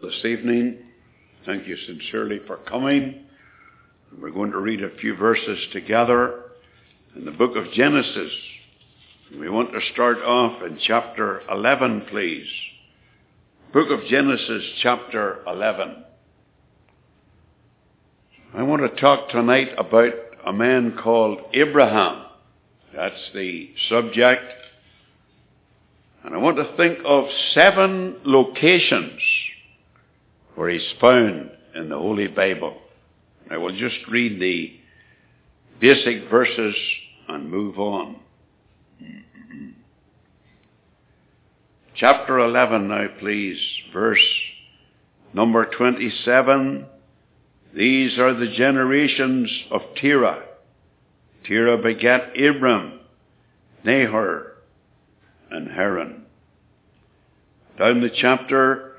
this evening. Thank you sincerely for coming. We're going to read a few verses together in the book of Genesis. We want to start off in chapter 11, please. Book of Genesis, chapter 11. I want to talk tonight about a man called Abraham. That's the subject. And I want to think of 7 locations where he's found in the Holy Bible. I will just read the basic verses and move on. Chapter 11 now, please. Verse number 27. These are the generations of Terah. Terah begat Abram, Nahor, and Haran. Down the chapter,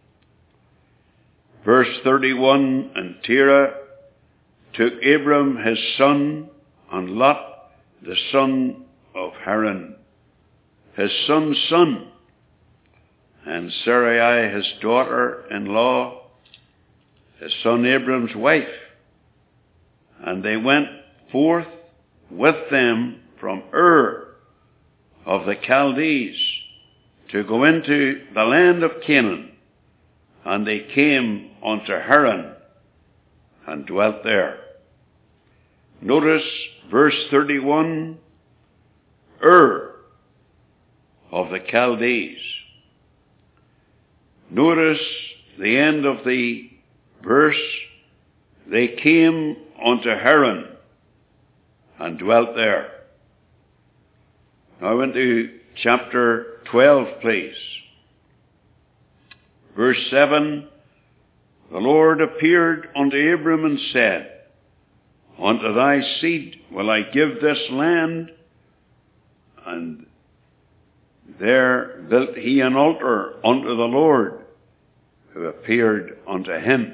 verse 31, and Terah took Abram his son, and Lot the son of Haran, his son's son, and Sarai his daughter-in-law, his son Abram's wife. And they went forth with them from Ur of the Chaldees to go into the land of Canaan. And they came unto Haran and dwelt there. Notice verse 31, Ur of the Chaldees. Notice the end of the verse, they came unto Haran and dwelt there. Now into chapter 12, please. Verse 7, the Lord appeared unto Abram and said, unto thy seed will I give this land. And there built he an altar unto the Lord, who appeared unto him.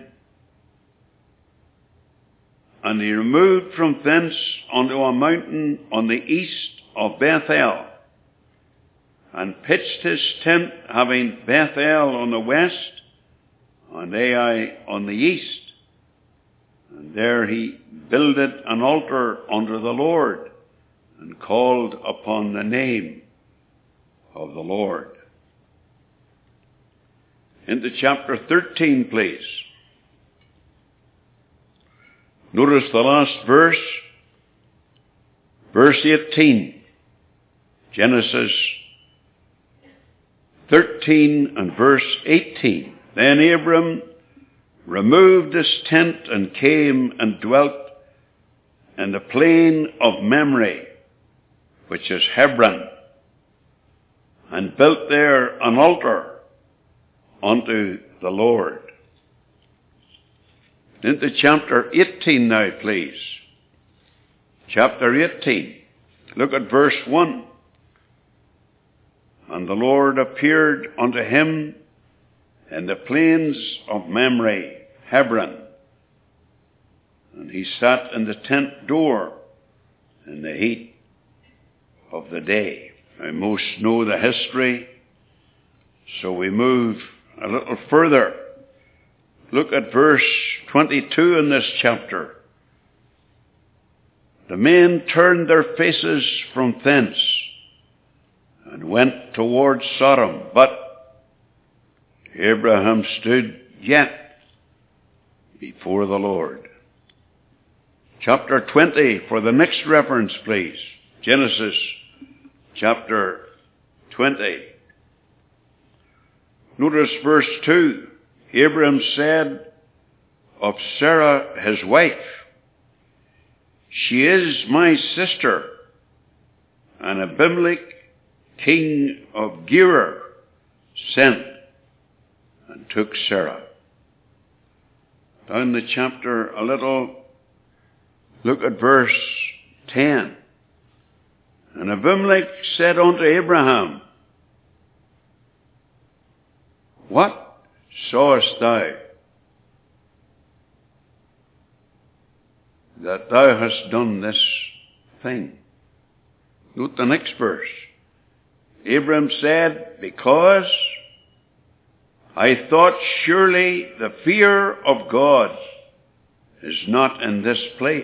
And he removed from thence unto a mountain on the east of Bethel, and pitched his tent, having Bethel on the west, and Ai on the east. And there he builded an altar unto the Lord, and called upon the name of the Lord. Into chapter 13, please. Notice the last verse, verse 18. Genesis 13 and verse 18. Then Abram removed his tent and came and dwelt in the plain of Mamre, which is Hebron, and built there an altar unto the Lord. Into chapter 18 now, please. Chapter 18. Look at verse 1. And the Lord appeared unto him in the plains of Mamre, Hebron. And he sat in the tent door in the heat of the day. Now, most know the history, so we move a little further. Look at verse 22 in this chapter. The men turned their faces from thence and went towards Sodom, but Abraham stood yet before the Lord. Chapter 20 for the next reference, please. Genesis chapter 20. Notice verse 2. Abram said of Sarah his wife, she is my sister. And Abimelech, king of Gerar, sent and took Sarah. Down the chapter a little, look at verse 10. And Abimelech said unto Abraham, what sawest thou that thou hast done this thing? Note the next verse. Abram said, because I thought, surely the fear of God is not in this place,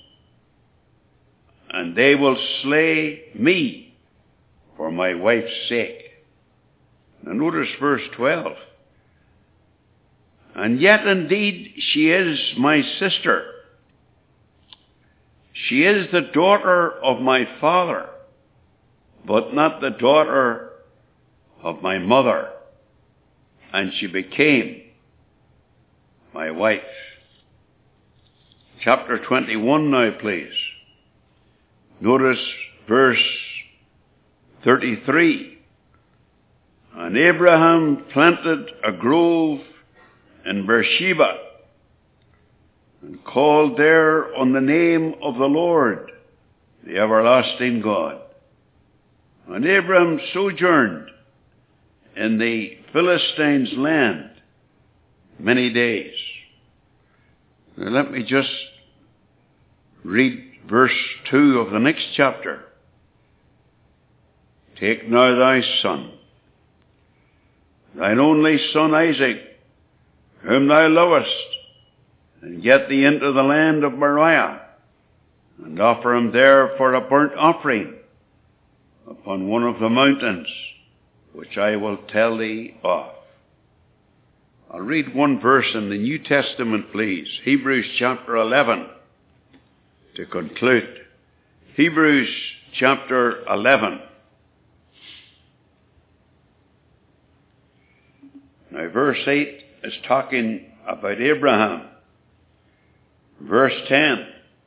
and they will slay me for my wife's sake. Now notice verse 12. And yet indeed she is my sister. She is the daughter of my father, but not the daughter of my mother. And she became my wife. Chapter 21 now, please. Notice verse 33. And Abraham planted a grove in Beersheba, and called there on the name of the Lord, the everlasting God. And Abraham sojourned in the Philistines' land many days. Now let me just read verse 2 of the next chapter. Take now thy son, thine only son Isaac, whom thou lovest, and get thee into the land of Moriah, and offer him there for a burnt offering upon one of the mountains, which I will tell thee of. I'll read one verse in the New Testament, please. Hebrews chapter 11, to conclude. Hebrews chapter 11. Now, verse 8 is talking about Abraham. Verse 10.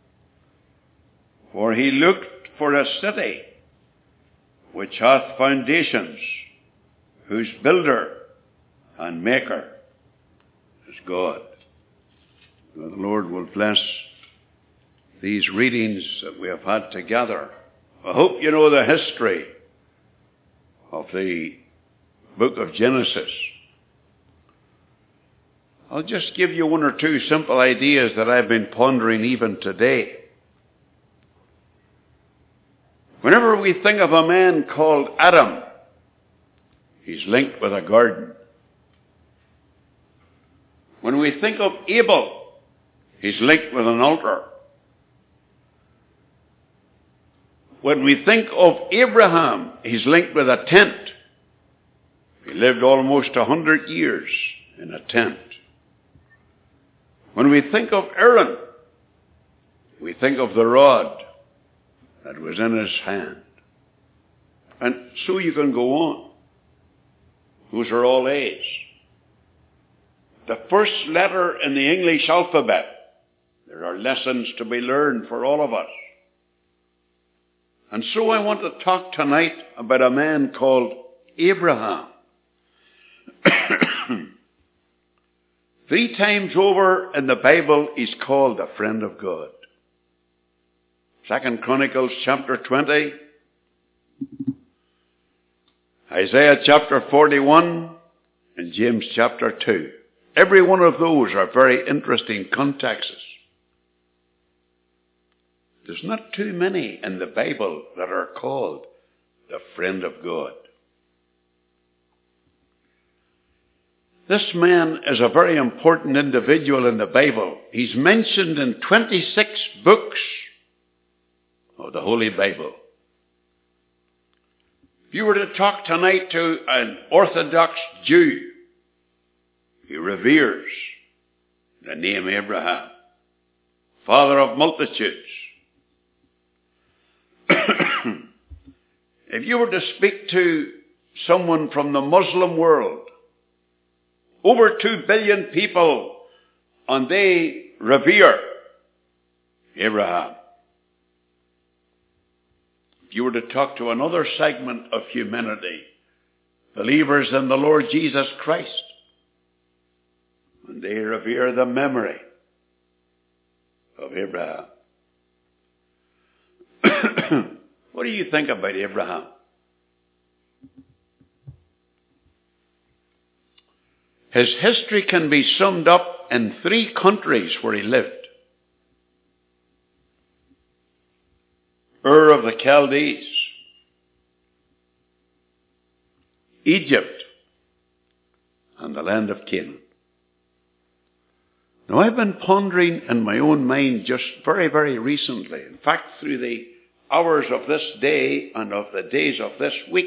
For he looked for a city which hath foundations, whose builder and maker is God. Now, the Lord will bless these readings that we have had together. I hope you know the history of the book of Genesis. I'll just give you one or two simple ideas that I've been pondering even today. Whenever we think of a man called Adam, he's linked with a garden. When we think of Abel, he's linked with an altar. When we think of Abraham, he's linked with a tent. He lived almost 100 years in a tent. When we think of Aaron, we think of the rod that was in his hand. And so you can go on. Those are all A's. The first letter in the English alphabet. There are lessons to be learned for all of us. And so I want to talk tonight about a man called Abraham. 3 times over in the Bible, he's called a friend of God. 2 Chronicles chapter 20, Isaiah chapter 41, and James chapter 2. Every one of those are very interesting contexts. There's not too many in the Bible that are called the friend of God. This man is a very important individual in the Bible. He's mentioned in 26 books of the Holy Bible. If you were to talk tonight to an Orthodox Jew, he reveres the name Abraham, father of multitudes. If you were to speak to someone from the Muslim world, over 2 billion people, and they revere Abraham. If you were to talk to another segment of humanity, believers in the Lord Jesus Christ, and they revere the memory of Abraham. What do you think about Abraham? His history can be summed up in 3 countries where he lived. Ur of the Chaldees, Egypt, and the land of Canaan. Now, I've been pondering in my own mind just very, very recently, in fact, through the hours of this day and of the days of this week,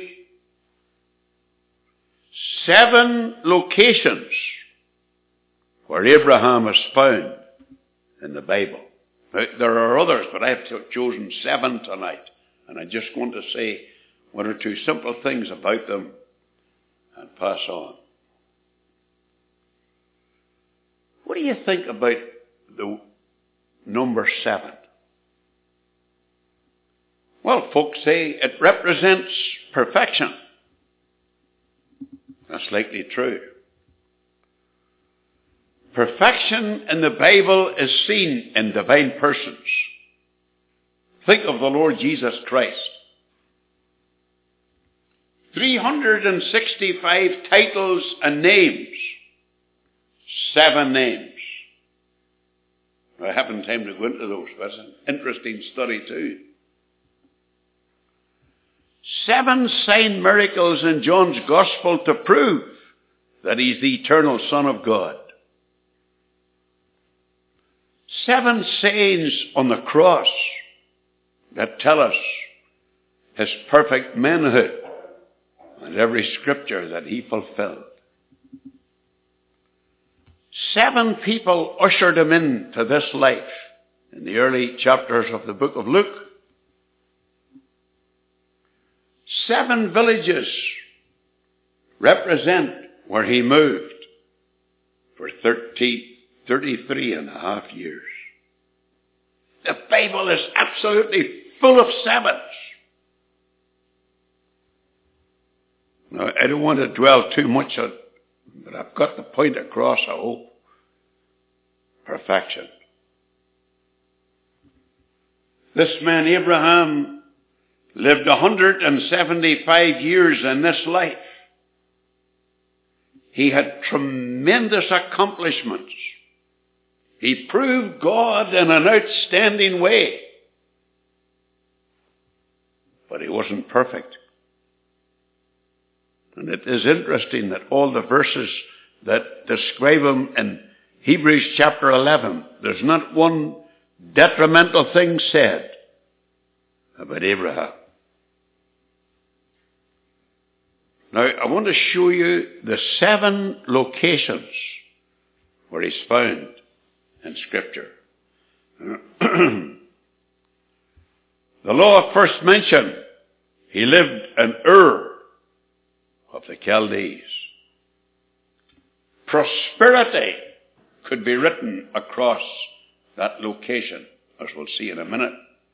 7 locations where Abraham is found in the Bible. Now, there are others, but I've chosen 7 tonight, and I'm just going to say 1 or 2 simple things about them and pass on. What do you think about the number 7? Well, folks say it represents perfection. That's likely true. Perfection in the Bible is seen in divine persons. Think of the Lord Jesus Christ. 365 titles and names. 7 names. I haven't time to go into those, but it's an interesting study too. 7 sign miracles in John's Gospel to prove that he's the eternal Son of God. 7 sayings on the cross that tell us his perfect manhood and every scripture that he fulfilled. 7 people ushered him into this life in the early chapters of the book of Luke. 7 villages represent where he moved for 33 and a half years. The Bible is absolutely full of 7s. Now, I don't want to dwell too much on, but I've got the point across, I hope. Perfection. This man, Abraham, lived 175 years in this life. He had tremendous accomplishments. He proved God in an outstanding way. But he wasn't perfect. And it is interesting that all the verses that describe him in Hebrews chapter 11, there's not one detrimental thing said about Abraham. Now, I want to show you the 7 locations where he's found in Scripture. The law first mentioned, he lived in Ur of the Chaldees. Prosperity could be written across that location, as we'll see in a minute.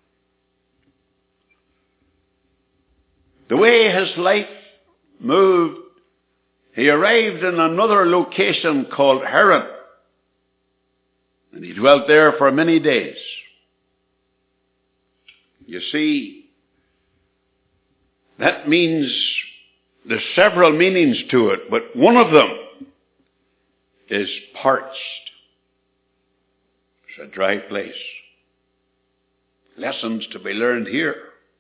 The way his life moved, he arrived in another location called Haran, and he dwelt there for many days. You see, that means there's several meanings to it, but one of them is parched. It's a dry place. Lessons to be learned here.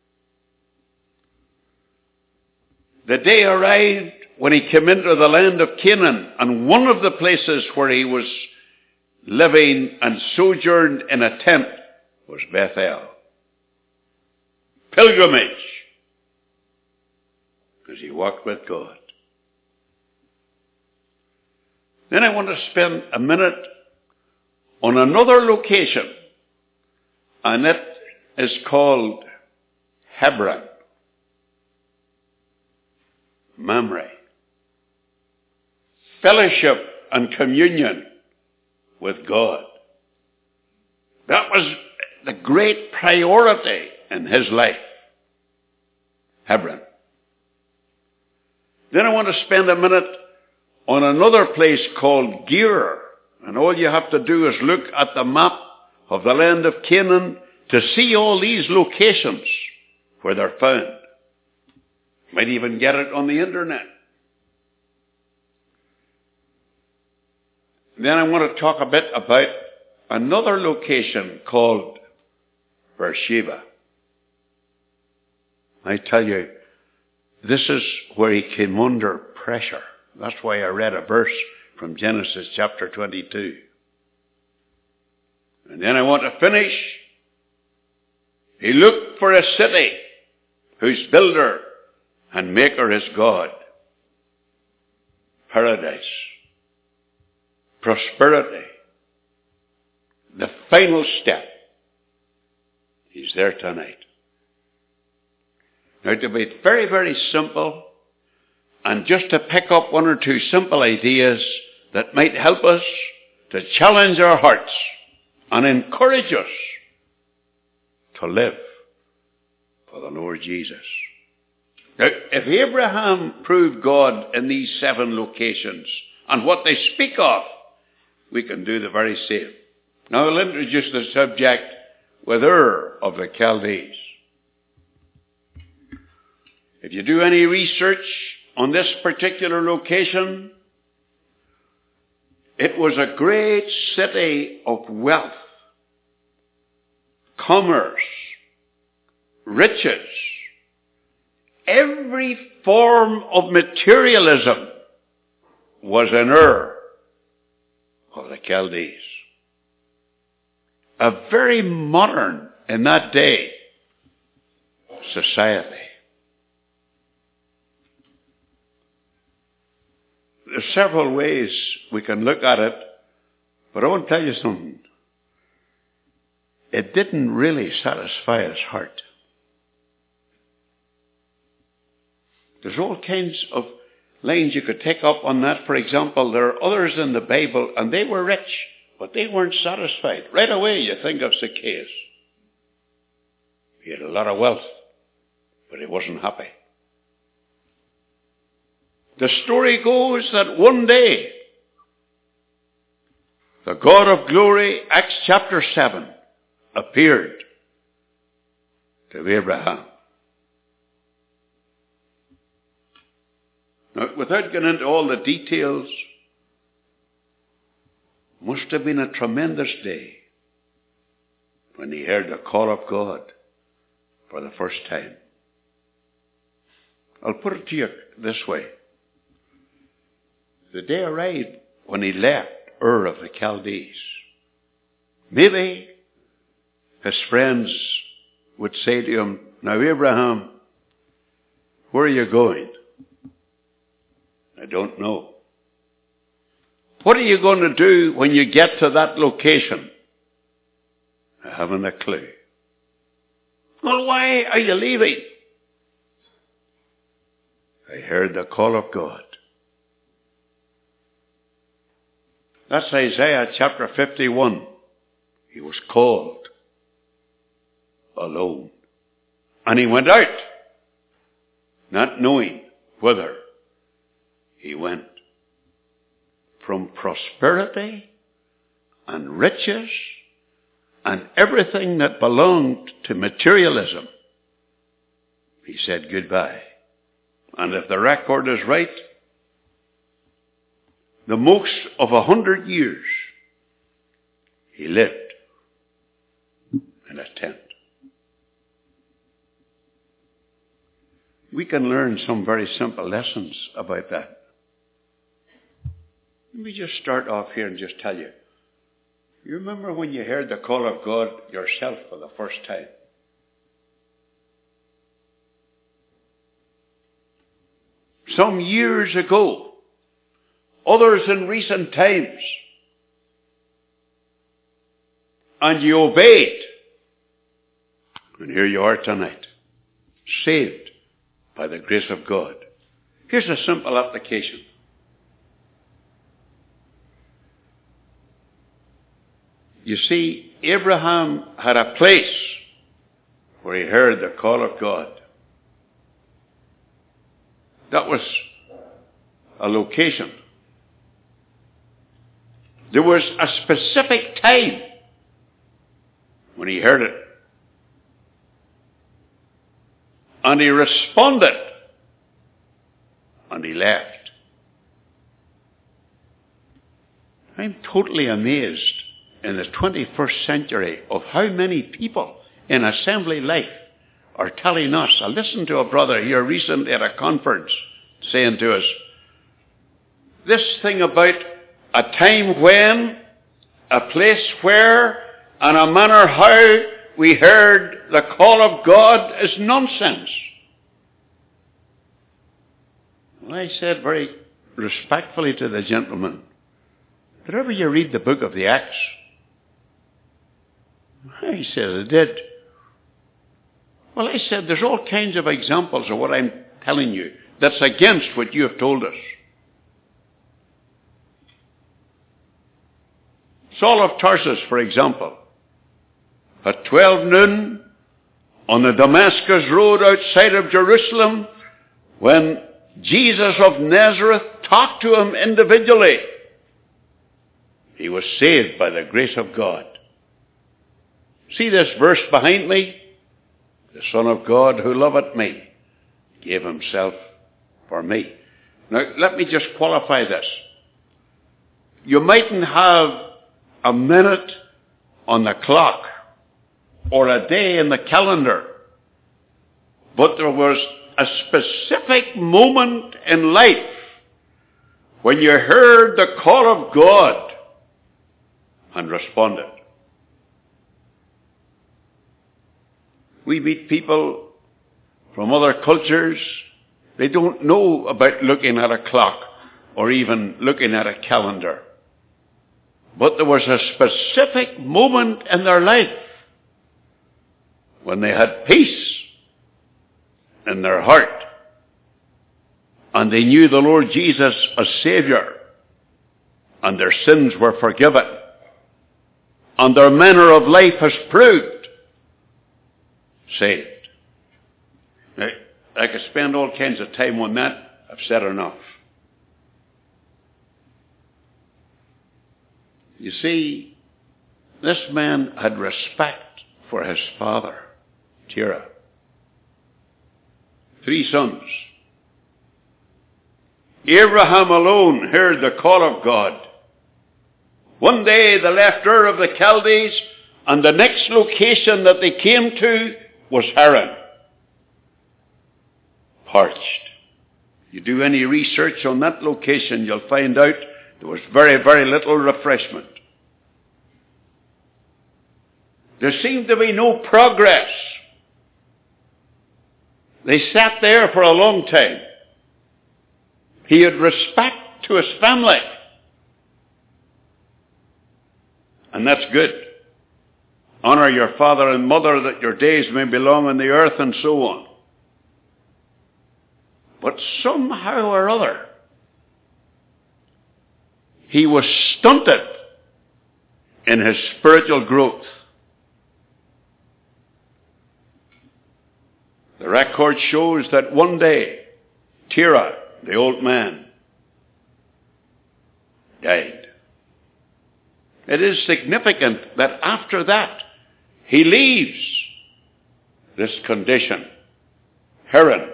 The day arrived when he came into the land of Canaan, and one of the places where he was living and sojourned in a tent was Bethel. Pilgrimage, as he walked with God. Then I want to spend a minute on another location, and it is called Hebron. Mamre. Fellowship and communion with God. That was the great priority in his life. Hebron. Then I want to spend a minute on another place called Gerar. And all you have to do is look at the map of the land of Canaan to see all these locations where they're found. Might even get it on the internet. Then I want to talk a bit about another location called Beersheba. I tell you, this is where he came under pressure. That's why I read a verse from Genesis chapter 22. And then I want to finish. He looked for a city whose builder and maker is God. Paradise. Prosperity. The final step. He's there tonight. Now, to be very, very simple, and just to pick up one or two simple ideas that might help us to challenge our hearts and encourage us to live for the Lord Jesus. Now, if Abraham proved God in these 7 locations and what they speak of, we can do the very same. Now I'll introduce the subject with Ur of the Chaldees. If you do any research on this particular location, it was a great city of wealth, commerce, riches, every form of materialism was in Ur of the Chaldees. A very modern, in that day, society. There's several ways we can look at it, but I want to tell you something. It didn't really satisfy his heart. There's all kinds of lines you could take up on that. For example, there are others in the Bible, and they were rich, but they weren't satisfied. Right away you think of Zacchaeus. He had a lot of wealth, but he wasn't happy. The story goes that one day, the God of glory, Acts chapter 7, appeared to Abraham. Now, without getting into all the details, must have been a tremendous day when he heard the call of God for the first time. I'll put it to you this way. The day arrived when he left Ur of the Chaldees. Maybe his friends would say to him, "Now, Abraham, where are you going?" "I don't know." "What are you going to do when you get to that location?" "I haven't a clue." "Well, why are you leaving?" "I heard the call of God." That's Isaiah chapter 51. He was called alone. And he went out, not knowing whither he went. From prosperity and riches and everything that belonged to materialism, he said goodbye. And if the record is right, the most of 100 years he lived in a tent. We can learn some very simple lessons about that. Let me just start off here and just tell you. You remember when you heard the call of God yourself for the first time? Some years ago. Others in recent times. And you obeyed. And here you are tonight. Saved by the grace of God. Here's a simple application. You see, Abraham had a place where he heard the call of God. That was a location. There was a specific time when he heard it. And he responded. And he left. I'm totally amazed in the 21st century of how many people in assembly life are telling us. I listened to a brother here recently at a conference saying to us, this thing about a time when, a place where, and a manner how we heard the call of God is nonsense. Well, I said very respectfully to the gentleman, did ever you read the book of the Acts? He said, I did. Well, I said, there's all kinds of examples of what I'm telling you that's against what you have told us. Saul of Tarsus, for example, at 12 noon on the Damascus road outside of Jerusalem, when Jesus of Nazareth talked to him individually, he was saved by the grace of God. See this verse behind me? The Son of God who loveth me gave himself for me. Now, let me just qualify this. You mightn't have a minute on the clock or a day in the calendar, but there was a specific moment in life when you heard the call of God and responded. We meet people from other cultures. They don't know about looking at a clock or even looking at a calendar. But there was a specific moment in their life when they had peace in their heart and they knew the Lord Jesus as Savior and their sins were forgiven and their manner of life has proved saved. Now, I could spend all kinds of time on that. I've said enough. You see, this man had respect for his father, Terah. 3 sons. Abraham alone heard the call of God. One day they left Ur of the Chaldees, and the next location that they came to was Haran. Parched. You do any research on that location, you'll find out there was very, very little refreshment. There seemed to be no progress. They sat there for a long time. He had respect to his family. And that's good. Honor your father and mother that your days may be long on the earth and so on. But somehow or other, he was stunted in his spiritual growth. The record shows that one day, Terah, the old man, died. It is significant that after that, he leaves this condition. Haran,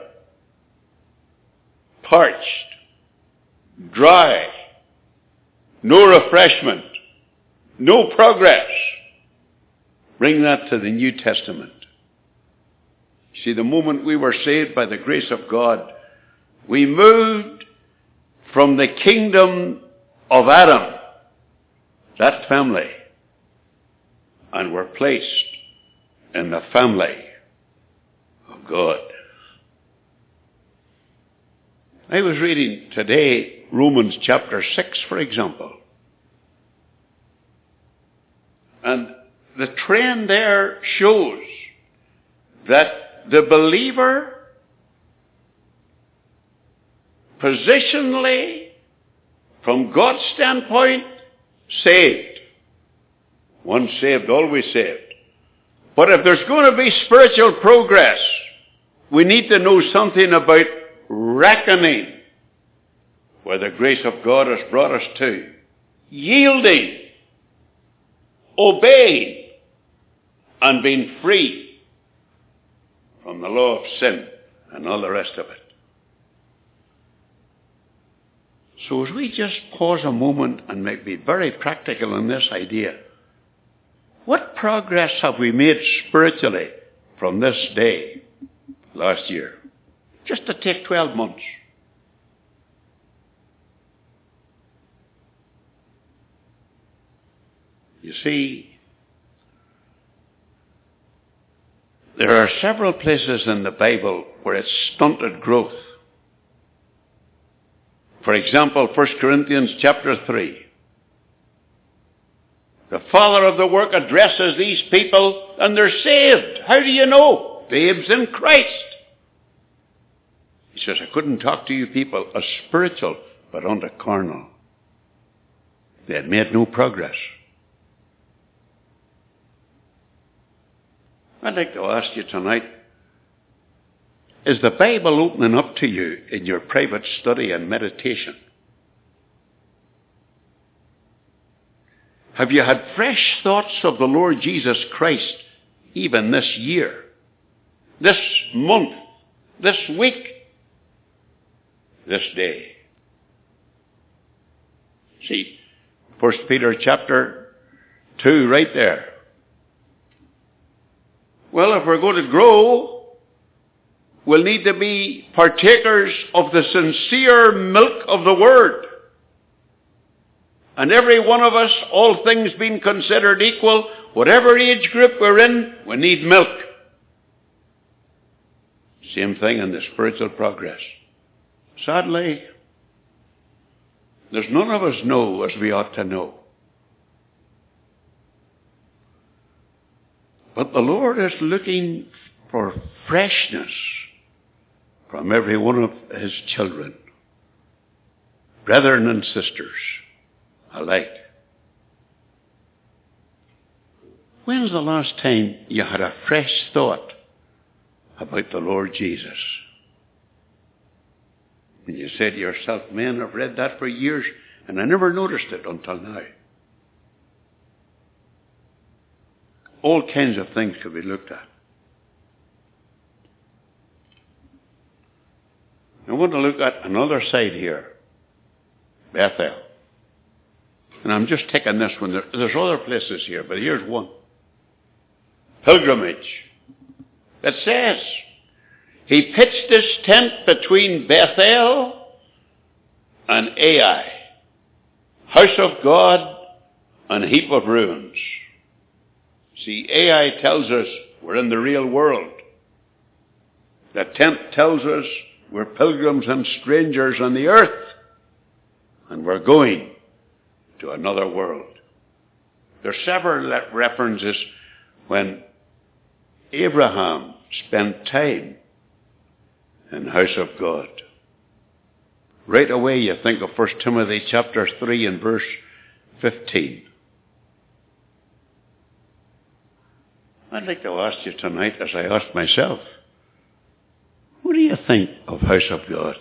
parched, dry, no refreshment, no progress. Bring that to the New Testament. See, the moment we were saved by the grace of God, we moved from the kingdom of Adam, that family, and were placed in the family of God. I was reading today Romans chapter 6, for example. And the trend there shows that the believer positionally, from God's standpoint, saved. Once saved, always saved. But if there's going to be spiritual progress, we need to know something about reckoning where the grace of God has brought us to. Yielding, obeying, and being free from the law of sin and all the rest of it. So as we just pause a moment and be very practical in this idea, what progress have we made spiritually from this day last year? Just to take 12 months. You see, there are several places in the Bible where it's stunted growth. For example, 1 Corinthians chapter 3. The father of the work addresses these people and they're saved. How do you know? Babes in Christ. He says, I couldn't talk to you people as spiritual, but unto carnal. They had made no progress. I'd like to ask you tonight, is the Bible opening up to you in your private study and meditation? Have you had fresh thoughts of the Lord Jesus Christ even this year, this month, this week, this day? See, 1 Peter chapter 2 right there. Well, if we're going to grow, we'll need to be partakers of the sincere milk of the Word. And every one of us, all things being considered equal, whatever age group we're in, we need milk. Same thing in the spiritual progress. Sadly, there's none of us know as we ought to know. But the Lord is looking for freshness from every one of His children, brethren and sisters alike. When's the last time you had a fresh thought about the Lord Jesus? And you said to yourself, man, I've read that for years and I never noticed it until now. All kinds of things could be looked at. I want to look at another side here, Bethel. And I'm just taking this one. There's other places here, but here's one. Pilgrimage. It says, he pitched his tent between Bethel and Ai, house of God and heap of ruins. See, Ai tells us we're in the real world. The tent tells us we're pilgrims and strangers on the earth, and we're going to another world. There's several references when Abraham spent time in the house of God. Right away you think of 1 Timothy chapter 3 and verse 15. I'd like to ask you tonight, as I asked myself, what do you think of house of God?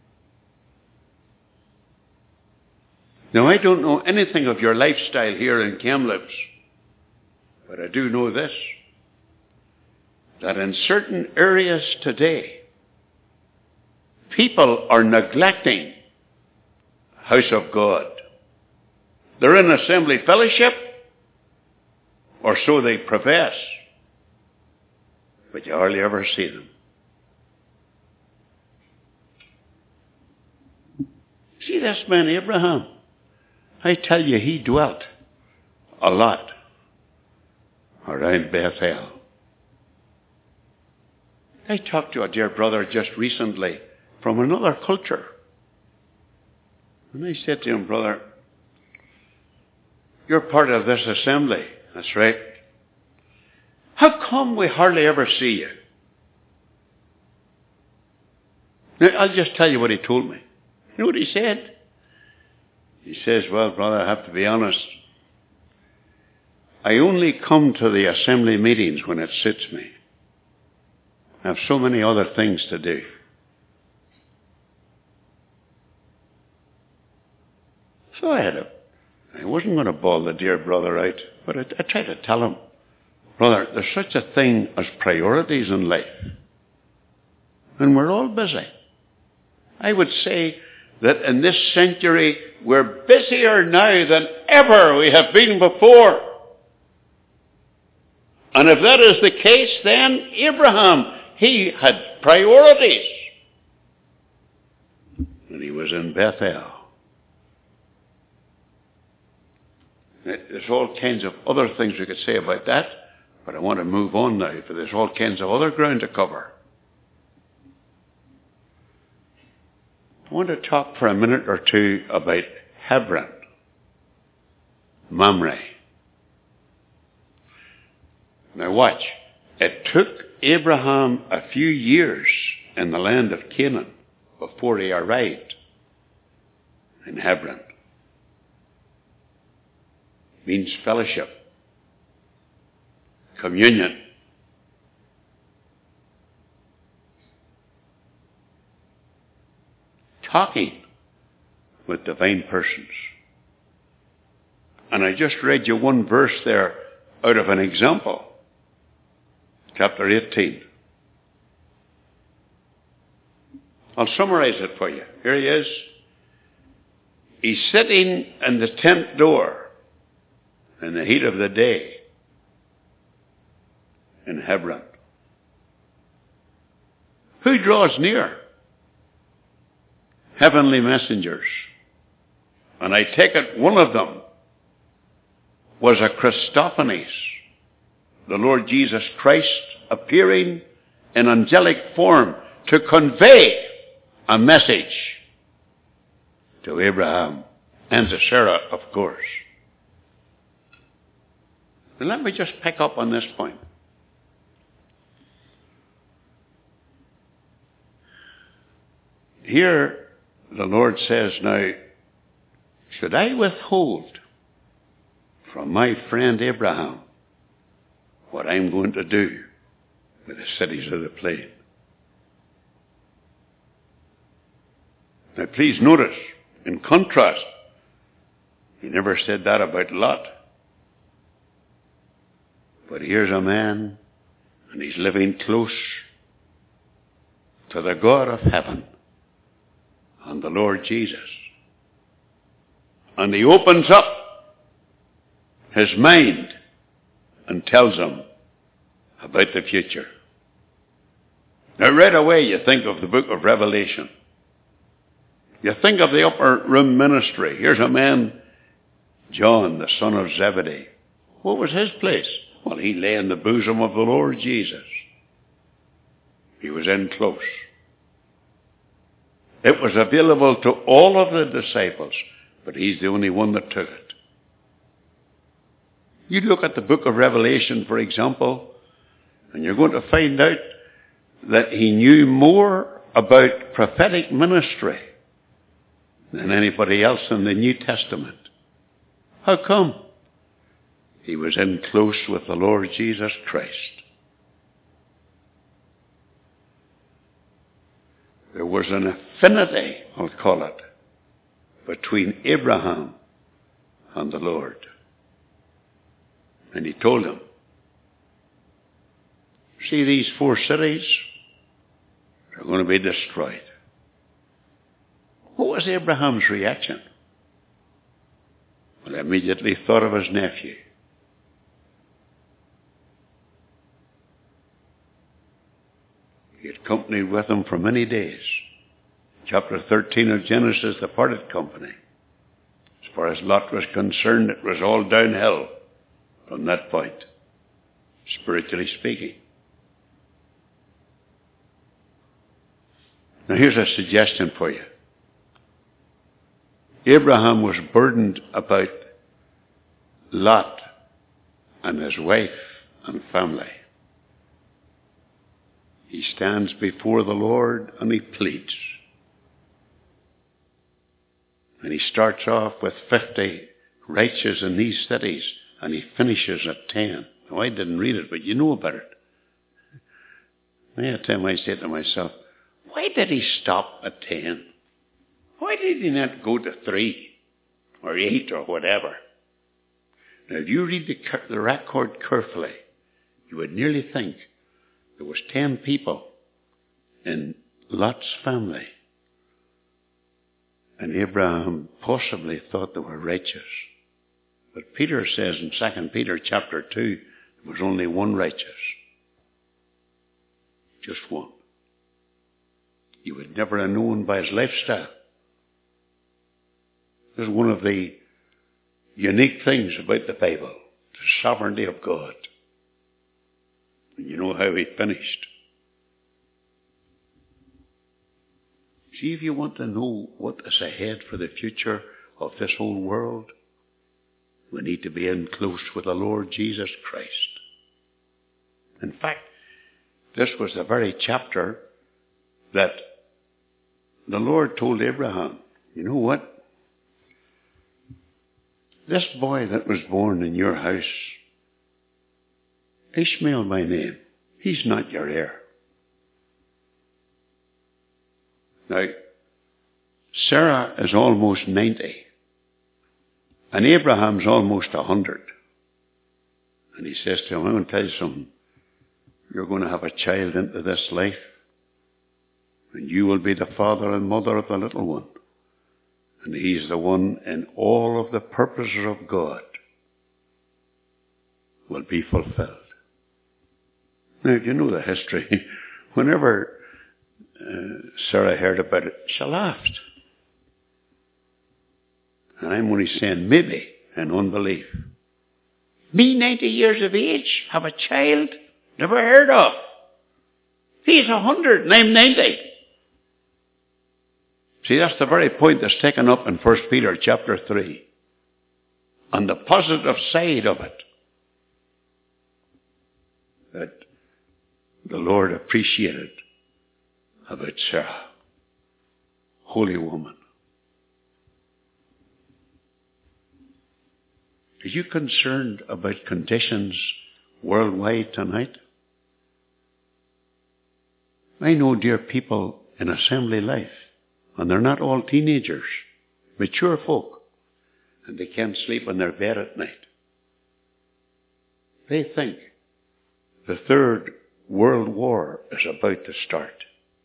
Now, I don't know anything of your lifestyle here in Kamloops, but I do know this, that in certain areas today, people are neglecting house of God. They're in assembly fellowship, or so they profess, but you hardly ever see them. See this man Abraham? I tell you, he dwelt a lot around Bethel. I talked to a dear brother just recently from another culture. And I said to him, brother, you're part of this assembly. That's right. How come we hardly ever see you? Now, I'll just tell you what he told me. You know what he said? He says, well, brother, I have to be honest. I only come to the assembly meetings when it suits me. I have so many other things to do. So I wasn't going to bawl the dear brother out, but I tried to tell him, brother, there's such a thing as priorities in life. And we're all busy. I would say that in this century, we're busier now than ever we have been before. And if that is the case, then Abraham, he had priorities. And he was in Bethel. There's all kinds of other things we could say about that, but I want to move on now, for there's all kinds of other ground to cover. I want to talk for a minute or two about Hebron, Mamre. Now watch. It took Abraham a few years in the land of Canaan before he arrived in Hebron. It means fellowship, communion. Talking with divine persons. And I just read you one verse there out of an example. Chapter 18. I'll summarize it for you. Here he is. He's sitting in the tent door in the heat of the day in Hebron. Who draws near? Heavenly messengers. And I take it one of them was a Christophanies, the Lord Jesus Christ appearing in angelic form to convey a message to Abraham and to Sarah, of course. But let me just pick up on this point. Here the Lord says, now, should I withhold from my friend Abraham what I'm going to do with the cities of the plain? Now please notice, in contrast, he never said that about Lot. But here's a man, and he's living close to the God of heaven and the Lord Jesus. And he opens up his mind and tells him about the future. Now right away you think of the book of Revelation. You think of the upper room ministry. Here's a man, John, the son of Zebedee. What was his place? Well, he lay in the bosom of the Lord Jesus. He was in close. It was available to all of the disciples, but he's the only one that took it. You look at the book of Revelation, for example, and you're going to find out that he knew more about prophetic ministry than anybody else in the New Testament. How come? He was in close with the Lord Jesus Christ. There was an affinity, I'll call it, between Abraham and the Lord. And he told him, see these 4 cities? They're going to be destroyed. What was Abraham's reaction? Well, he immediately thought of his nephew. He had company with him for many days. Chapter 13 of Genesis, the parted company. As far as Lot was concerned, it was all downhill from that point, spiritually speaking. Now here's a suggestion for you. Abraham was burdened about Lot and his wife and family. He stands before the Lord and he pleads. And he starts off with 50 righteous in these cities, and he finishes at 10. Now, I didn't read it, but you know about it. Many time I say to myself, why did he stop at 10? Why did he not go to 3 or 8 or whatever? Now, if you read the record carefully, you would nearly think there was 10 people in Lot's family. And Abraham possibly thought they were righteous. But Peter says in 2 Peter chapter 2, there was only one righteous. Just one. You would never have known by his lifestyle. This is one of the unique things about the Bible. The sovereignty of God. And you know how he finished. See, if you want to know what is ahead for the future of this whole world, we need to be in close with the Lord Jesus Christ. In fact, this was the very chapter that the Lord told Abraham, you know what? This boy that was born in your house, Ishmael by name, he's not your heir. Now, Sarah is almost 90, and Abraham's almost 100. And he says to him, I'm going to tell you something. You're going to have a child into this life, and you will be the father and mother of the little one. And he's the one in all of the purposes of God will be fulfilled. Now, you know the history. Whenever Sarah heard about it, she laughed. And I'm only saying maybe in unbelief. Me, 90 years of age, have a child never heard of. He's 100 and I'm 90. See, that's the very point that's taken up in 1 Peter chapter 3. On the positive side of it. That the Lord appreciated about Sarah. Holy woman. Are you concerned about conditions worldwide tonight? I know dear people in assembly life, and they're not all teenagers, mature folk, and they can't sleep in their bed at night. They think the Third World War is about to start.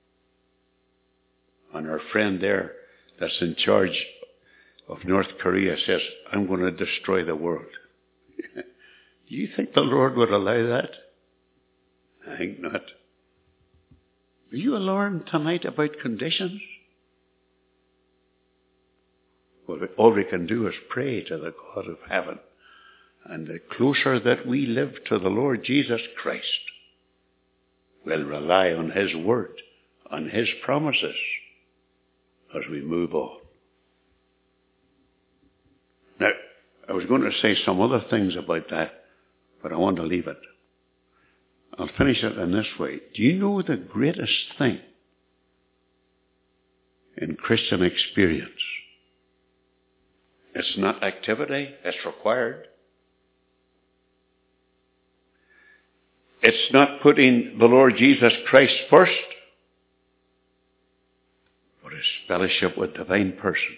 And our friend there that's in charge of North Korea says, I'm going to destroy the world. Do you think the Lord would allow that? I think not. Are you alarmed tonight about conditions? Well, all we can do is pray to the God of heaven. And the closer that we live to the Lord Jesus Christ, we'll rely on his word, on his promises, as we move on. Now, I was going to say some other things about that, but I want to leave it. I'll finish it in this way. Do you know the greatest thing in Christian experience? It's not activity, it's required. It's not putting the Lord Jesus Christ first, but it's fellowship with divine persons.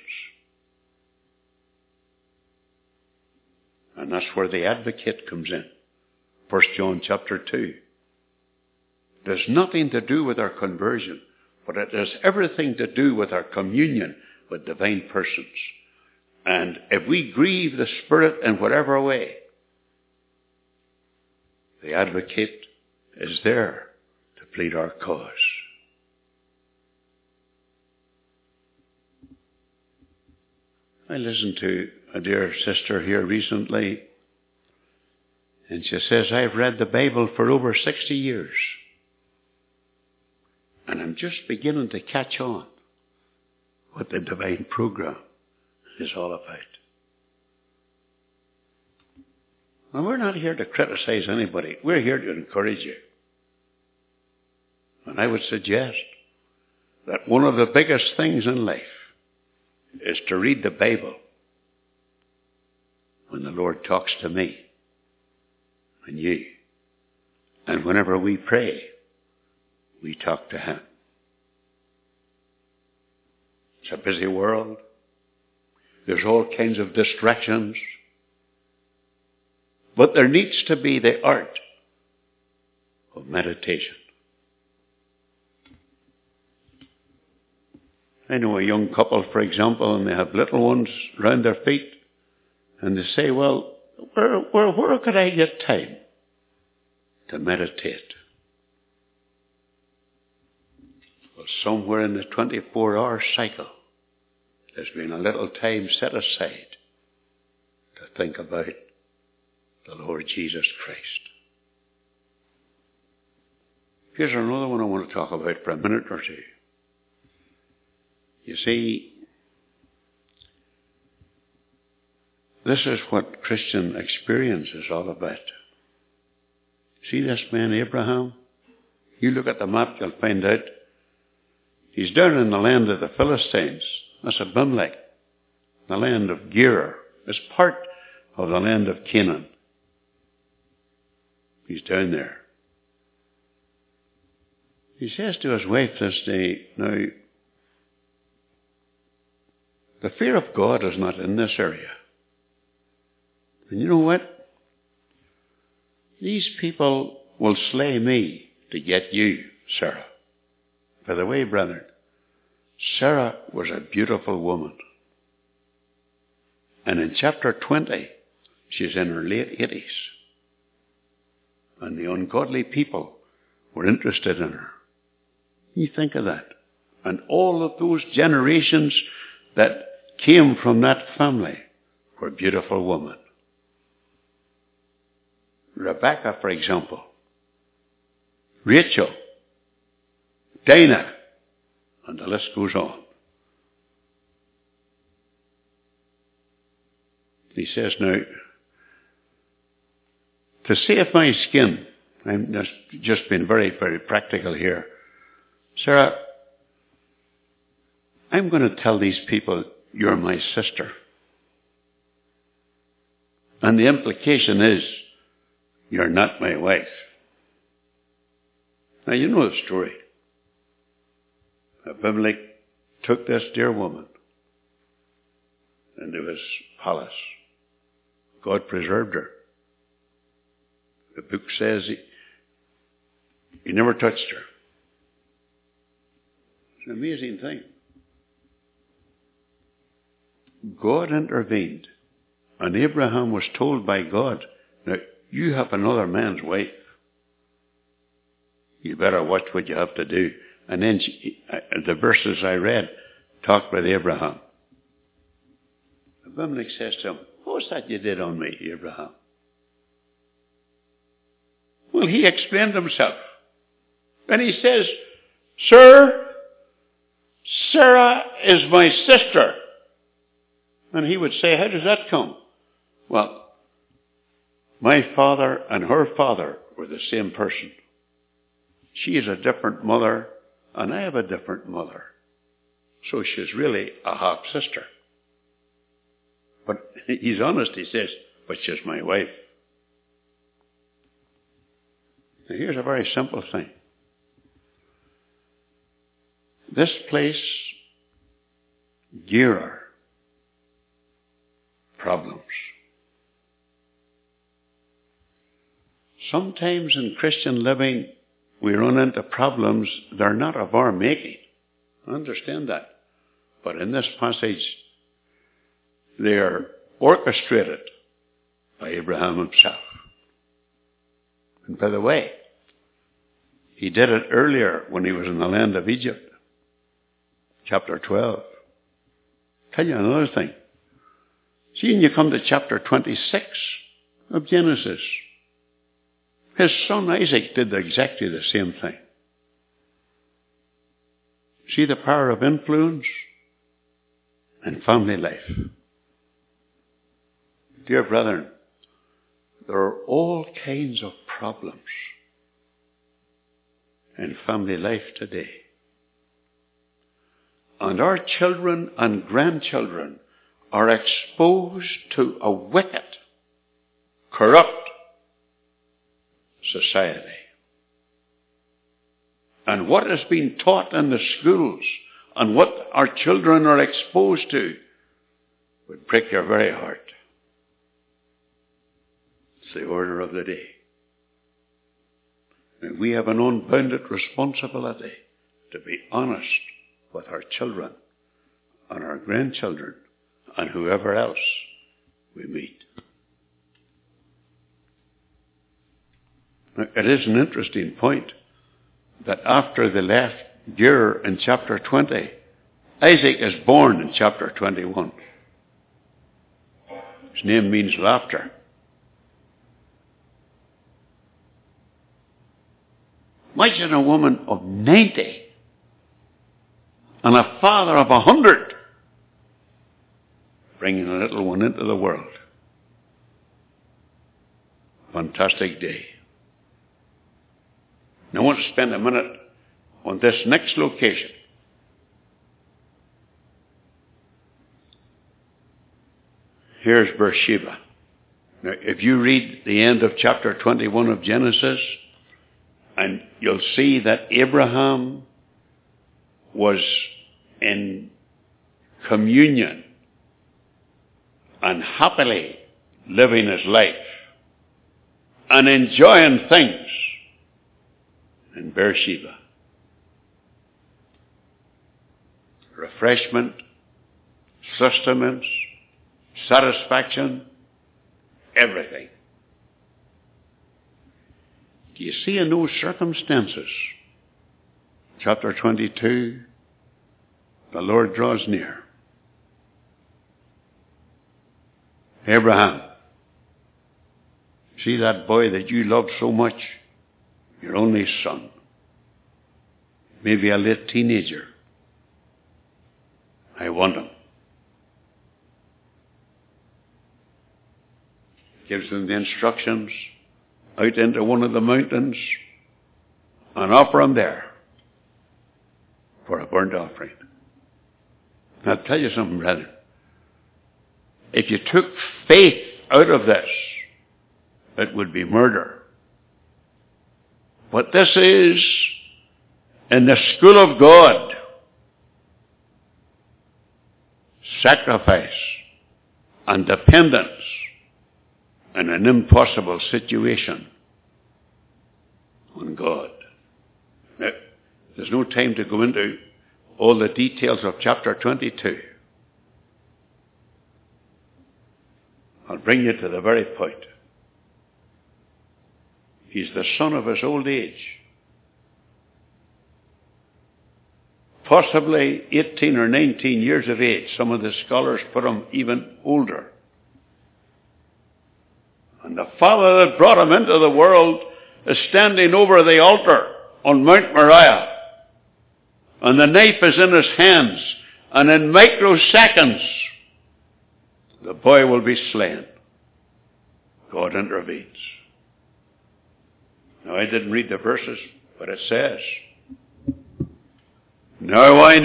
And that's where the advocate comes in. 1 John chapter 2. There's nothing to do with our conversion, but it has everything to do with our communion with divine persons. And if we grieve the Spirit in whatever way, the advocate is there to plead our cause. I listened to a dear sister here recently, and she says, I've read the Bible for over 60 years, and I'm just beginning to catch on what the divine program is all about. And we're not here to criticize anybody. We're here to encourage you. And I would suggest that one of the biggest things in life is to read the Bible when the Lord talks to me and you. And whenever we pray, we talk to him. It's a busy world. There's all kinds of distractions. But there needs to be the art of meditation. I know a young couple, for example, and they have little ones round their feet, and they say, well, where could I get time to meditate? Well, somewhere in the 24-hour cycle, there's been a little time set aside to think about the Lord Jesus Christ. Here's another one I want to talk about for a minute or two. You see, this is what Christian experience is all about. See this man Abraham? You look at the map, you'll find out he's down in the land of the Philistines. That's Abimelech. The land of Gerar. It's part of the land of Canaan. He's down there. He says to his wife this day, now, the fear of God is not in this area. And you know what? These people will slay me to get you, Sarah. By the way, brethren, Sarah was a beautiful woman. And in chapter 20, she's in her late 80s. And the ungodly people were interested in her. You think of that. And all of those generations that came from that family were beautiful women. Rebecca, for example. Rachel. Dinah. And the list goes on. He says, now, to save my skin, I'm just being very, very practical here. Sarah, I'm going to tell these people you're my sister. And the implication is, you're not my wife. Now, you know the story. Abimelech took this dear woman into his palace. God preserved her. The book says he never touched her. It's an amazing thing. God intervened, and Abraham was told by God, now, you have another man's wife. You better watch what you have to do. And then the verses I read talked with Abraham. Abimelech says to him, what was that you did on me, Abraham? Well, he explained himself. And he says, Sir, Sarah is my sister. And he would say, how does that come? Well, my father and her father were the same person. She is a different mother, and I have a different mother. So she's really a half-sister. But he's honest, he says, but she's my wife. Now here's a very simple thing. This place, Gerar, problems. Sometimes in Christian living, we run into problems that are not of our making. I understand that. But in this passage, they are orchestrated by Abraham himself. And by the way, he did it earlier when he was in the land of Egypt. Chapter 12. Tell you another thing. See, when you come to chapter 26 of Genesis, his son Isaac did exactly the same thing. See the power of influence in family life. Dear brethren, there are all kinds of problems in family life today. And our children and grandchildren are exposed to a wicked, corrupt society. And what is being taught in the schools and what our children are exposed to would break your very heart. It's the order of the day. And we have an unbounded responsibility to be honest with our children and our grandchildren and whoever else we meet. Now, it is an interesting point that after they left Gerar in chapter 20, Isaac is born in chapter 21. He's His name means laughter. Imagine a woman of 90 and a father of 100 bringing a little one into the world. Fantastic day. Now I want to spend a minute on this next location. Here's Beersheba. Now, if you read the end of chapter 21 of Genesis, and you'll see that Abraham was in communion and happily living his life and enjoying things in Beersheba. Refreshment, sustenance, satisfaction, everything. Do you see in those circumstances, chapter 22, the Lord draws near. Abraham, see that boy that you love so much, your only son, maybe a late teenager. I want him. Gives them the instructions out into one of the mountains and offer him there for a burnt offering. Now, I'll tell you something, brethren. If you took faith out of this, it would be murder. But this is in the school of God. Sacrifice and dependence in an impossible situation on God. Now, there's no time to go into all the details of chapter 22. I'll bring you to the very point. He's the son of his old age. Possibly 18 or 19 years of age. Some of the scholars put him even older. And the father that brought him into the world is standing over the altar on Mount Moriah. And the knife is in his hands. And in microseconds, the boy will be slain. God intervenes. Now, I didn't read the verses, but it says, now I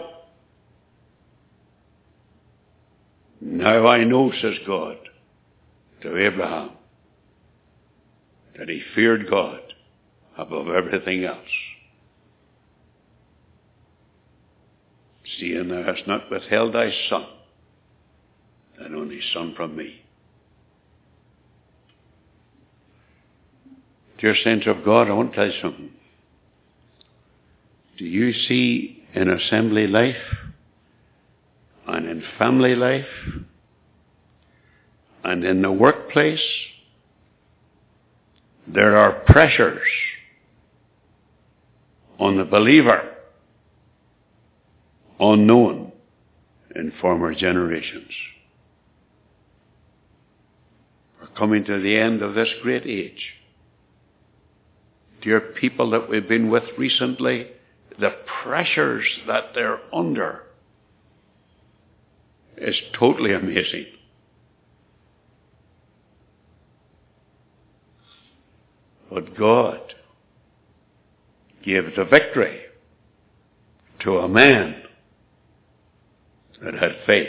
know, says God to Abraham, that he feared God above everything else. Seeing thou hast not withheld thy son, thine only son from me. Dear saints of God, I want to tell you something. Do you see in assembly life and in family life and in the workplace, there are pressures on the believer unknown in former generations. We're coming to the end of this great age. Dear people that we've been with recently, the pressures that they're under is totally amazing. But God gave the victory to a man that had faith.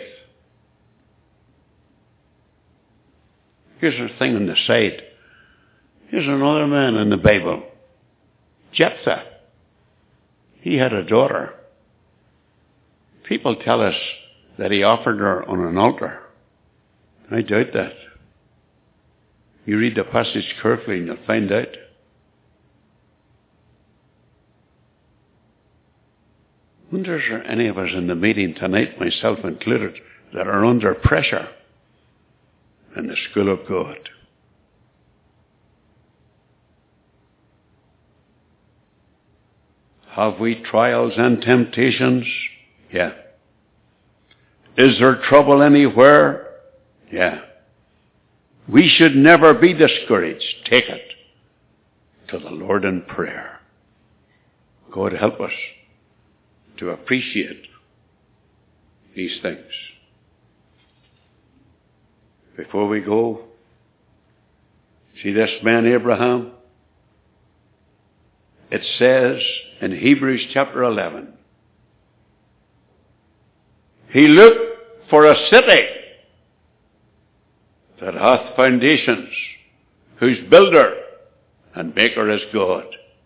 Here's a thing on the side. Here's another man in the Bible. Jephthah. He had a daughter. People tell us that he offered her on an altar. I doubt that. You read the passage carefully and you'll find out. I wonder if there are any of us in the meeting tonight, myself included, that are under pressure in the school of God. Have we trials and temptations? Yeah. Is there trouble anywhere? Yeah. We should never be discouraged. Take it to the Lord in prayer. God help us to appreciate these things. Before we go, see this man Abraham? It says in Hebrews chapter 11, he looked for a city that hath foundations, whose builder and maker is God.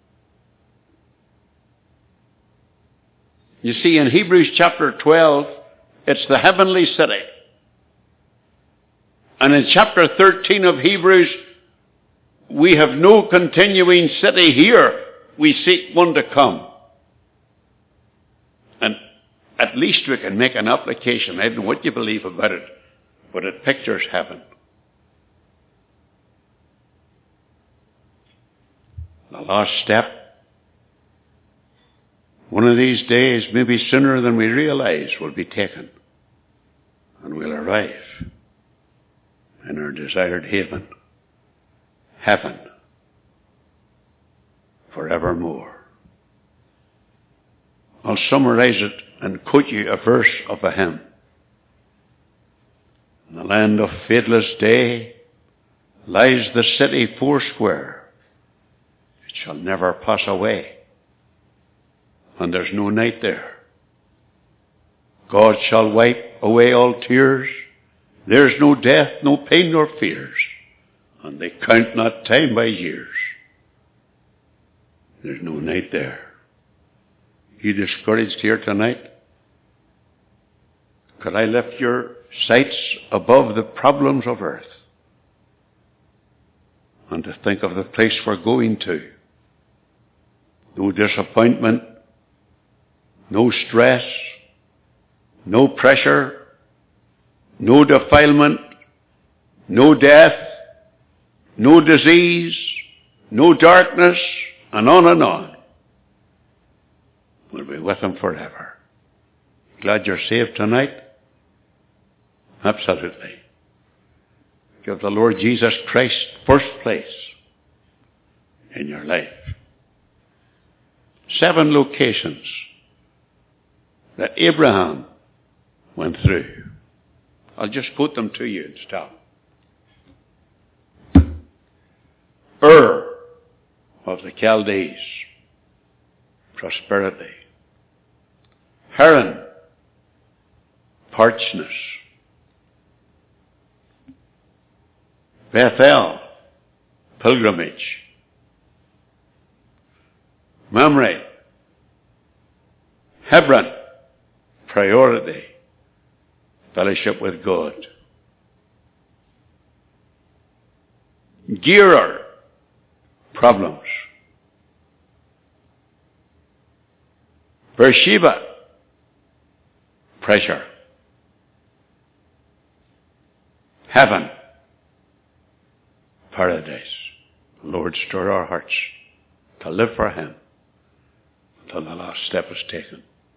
You see, in Hebrews chapter 12, it's the heavenly city. And in chapter 13 of Hebrews, we have no continuing city here. We seek one to come. And at least we can make an application. I don't know what you believe about it, but it pictures heaven. The last step. One of these days, maybe sooner than we realize, will be taken. And we'll arrive in our desired haven, heaven, forevermore. I'll summarize it and quote you a verse of a hymn. In the land of fadeless day lies the city foursquare. It shall never pass away, and there's no night there. God shall wipe away all tears. There's no death, no pain, nor fears, and they count not time by years. There's no night there. You discouraged here tonight? Could I lift your sights above the problems of earth and to think of the place we're going to? No disappointment, no stress, no pressure, no defilement, no death, no disease, no darkness, and on and on. We'll be with him forever. Glad you're saved tonight? Absolutely. Give the Lord Jesus Christ first place in your life. 7 locations that Abraham went through. I'll just quote them to you and stop. Ur of the Chaldees, prosperity. Haran, parchness. Bethel, pilgrimage. Mamre, Hebron, priority, fellowship with God. Gerar, problems. Beersheba, pressure. Heaven, paradise. Lord, stir our hearts to live for him until the last step is taken.